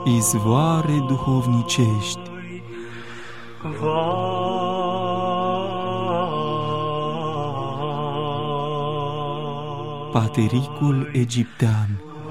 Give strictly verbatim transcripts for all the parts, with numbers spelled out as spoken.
izvoare duhovnicești. Patericul egiptean.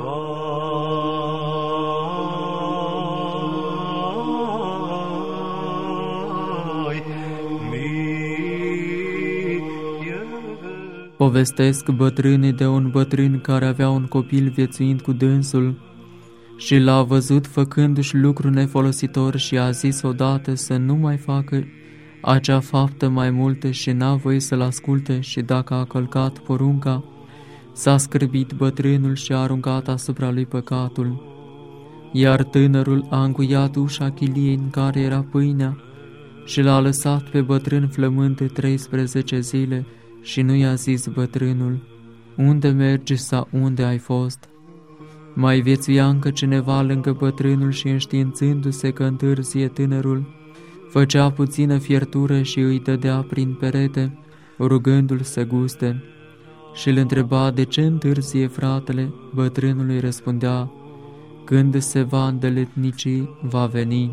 Povestesc bătrânii de un bătrân care avea un copil viețuind cu dânsul și l-a văzut făcându-și lucru nefolositor și a zis odată să nu mai facă acea faptă mai multă și n-a voie să-l asculte, și dacă a călcat porunca, s-a scârbit bătrânul și a aruncat asupra lui păcatul. Iar tânărul a încuiat ușa chiliei în care era pâinea și l-a lăsat pe bătrân flămând de treisprezece zile și nu i-a zis bătrânul: unde mergi sau unde ai fost? Mai viețuia încă cineva lângă bătrânul și, înștiințându-se că întârzie tânărul, făcea puțină fiertură și îi dădea prin perete, rugându-l să guste. Și îl întreba de ce întârzie fratele. Bătrânul îi răspundea: când se va îndeletnici, va veni.